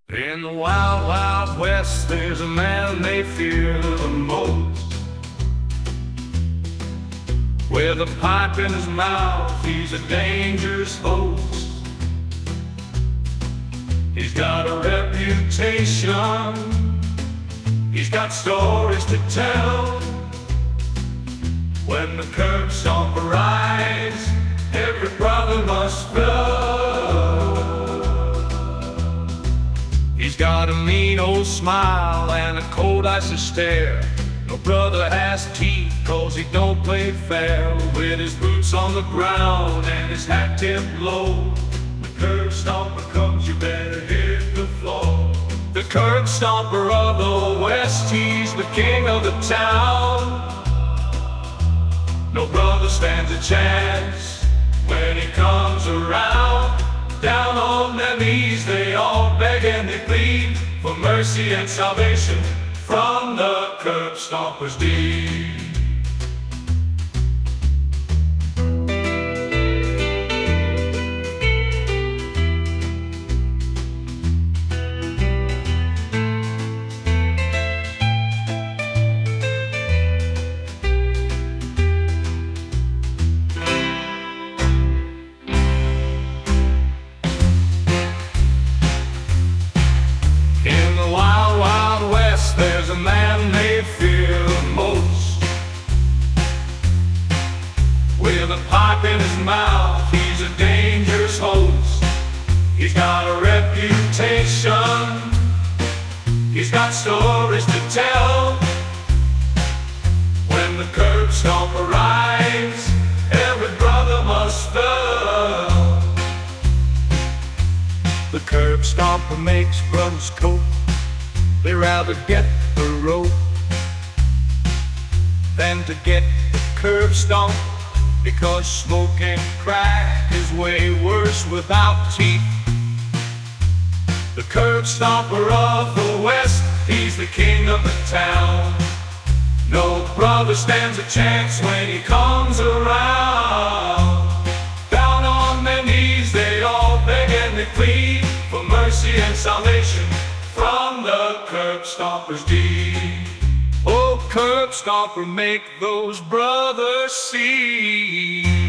In the wild, wild west, there's a man they fear the most. With a pipe in his mouth, he's a dangerous host. He's got a reputation, he's got stories to tell. When the curb stomp arrives, every brother must go. He's got a mean old smile and a cold icy stare. No brother has teeth, cause he don't play fair. With his boots on the ground and his hat tipped low, the curb stomper comes, you better hit the floor. The curb stomper of the West, he's the king of the town. No brother stands a chance when he comes around. Down on their knees they all beg and they plead for mercy and salvation from the curb stomper's deed. There's a man they fear the most. With a pipe in his mouth, he's a dangerous host. He's got a reputation, he's got stories to tell. When the curb stomp arrives, every brother must fell. The curb stomper makes brothers cope. They rather get the rope than to get the curb stomp, because smoking crack is way worse without teeth. The curb stomper of the West, he's the king of the town. No brother stands a chance when he comes around. Down on their knees they all beg and they plead for mercy and salvation from the curb stomper's deed. Oh, curb stomper, make those brothers see.